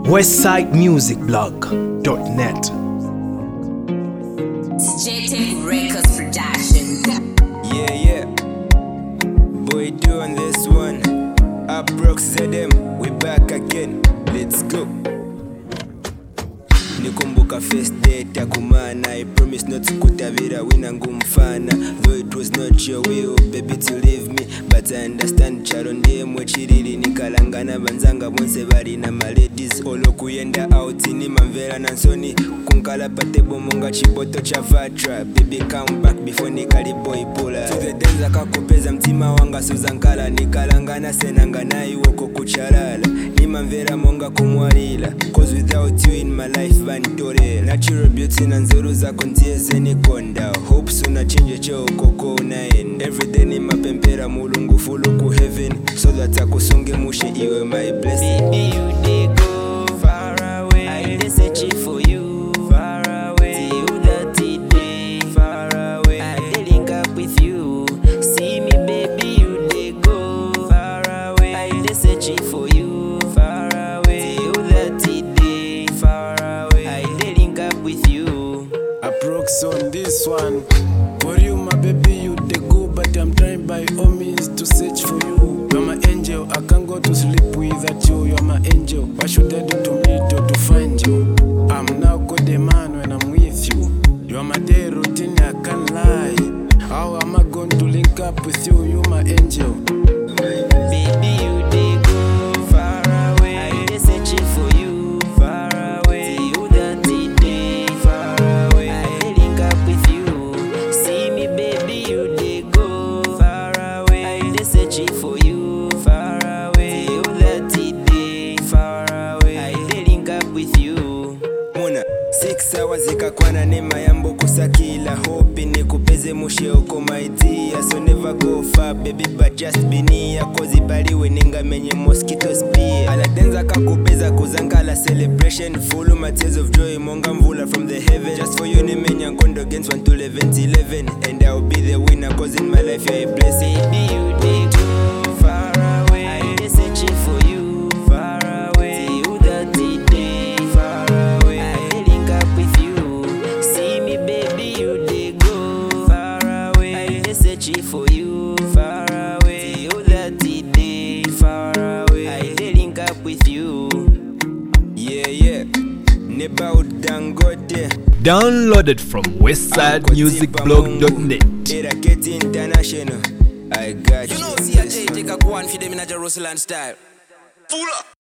westsidemusicblog.net. JTech Records Production. Yeah. Boy, doing this one. Uprox ZM, we back again. Let's go. Nikumbuka first date yakumana. I promise not to kutavira wina ngumfana. Though it was not your will, baby, to leave me, but I understand charo ndiye mwechiriri. Nikalangana banzanga bonse bari na maladies. Olo kuyenda out ni mamvera nansoni. Kunkala patebo monga chiboto cha vatra. Baby come back before nikali boy pula. To the denza kakupeza mtima wanga suzankala. Nikalangana senangana iwoko kucharala. Ni mamvera monga kumwarila. Cause without you in my life vanitore. Natural beauty na nzuru zako ntieze nikonda. Hope suna change cheo koko unaenda. Everyday ni mapempera mulungu fulu ku heaven. So that akusonge mushe iwe my blessing. Baby you dey go far away. I dey search for you far away. Till that day far away. I dey link up with you. See me baby you dey go far away. I dey search for you far away. Till that day far away. I dey link up with you. Approx on this one. For you my baby you dey go, but I'm trying by all means to search for you. You're my angel, I can't go to sleep without you. You're my angel, what should I do to meet or to find you? I'm now good a man when I'm with you. You're my day routine, I can't lie. How am I going to link up with you? You're my angel. Baby you dey go far away. I dey searching for you far away. Till that day far away. I dey link up with you. See me baby you dey go far away. I dey searching for you far away. Till that day far away. I dey link up with you. Muna 6 hours ikakwana nema yambo kusakila. Hope nikupeze mushe oko my dear. So never go far baby but just be near. Cause ibaliwe ninga menye mosquitoes pia. Aladenza kakupeza kuzangala celebration. Full my tears of joy monga mvula from the heaven. Just for you ni menya kondo against 1 to 11. And I'll be the winner cause in my life you're a blessing. Baby you dey go far away. I dey searching for you far away. Till that day far away. I dey link up with you. See me baby you dey go far away. I dey searching for you far away. Till that day far away. I dey link up with you. Yeah. Neba Dangote. Downloaded from westsidemusicblog.net. Eraketi International. I got you. You know, see a J take a go on for them in a Jerusalem style. Full up.